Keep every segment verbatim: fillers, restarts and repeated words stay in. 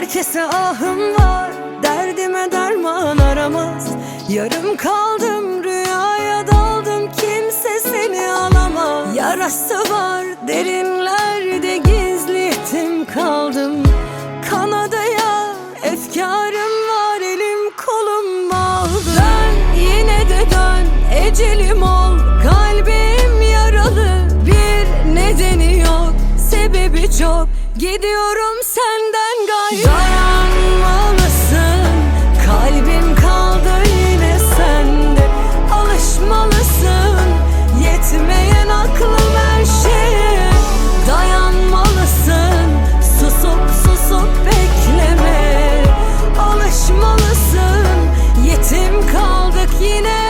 Herkese ahım var, derdime derman aramaz. Yarım kaldım, rüyaya daldım, kimse seni alamaz. Yarası var derinlerde, gizli yetim kaldım. Kanadıya efkarım var, elim kolum bağlı. Dön yine de dön, ecelim ol, kalbim yaralı. Bir nedeni yok, sebebi çok, gidiyorum senden gayrı. Dayanmalısın, kalbim kaldı yine sende. Alışmalısın, yetmeyen aklım her şeye. Dayanmalısın, susup susup bekleme. Alışmalısın, yetim kaldık yine.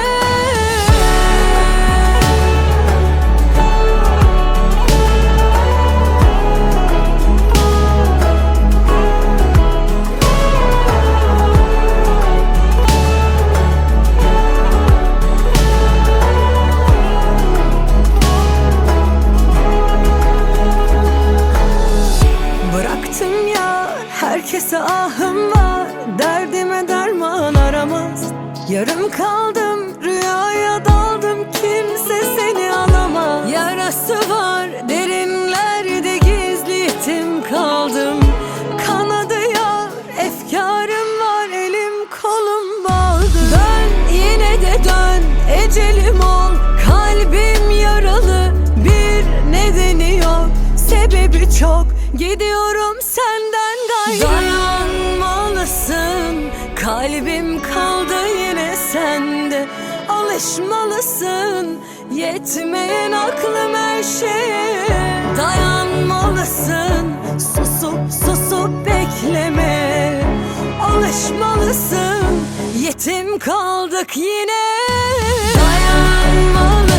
Bıraktım ya, herkese ahım var, derdime derman aramaz. Yarım kaldım, rüyaya daldım, kimse seni alamaz. Yarası var derinlerde, gizli yetim kaldım. Kanadıya efkarım var, elim kolum bağlı. Dön yine de dön, ecelim ol, kalbim yaralı. Bir nedeni yok, sebebi çok, gidiyorum senden gayrı. Dayanmalısın, kalbim kaldı yine sende. Alışmalısın, yetmeyen aklım her şeye. Dayanmalısın, susup susup bekleme. Alışmalısın, yetim kaldık yine. Dayanmalısın.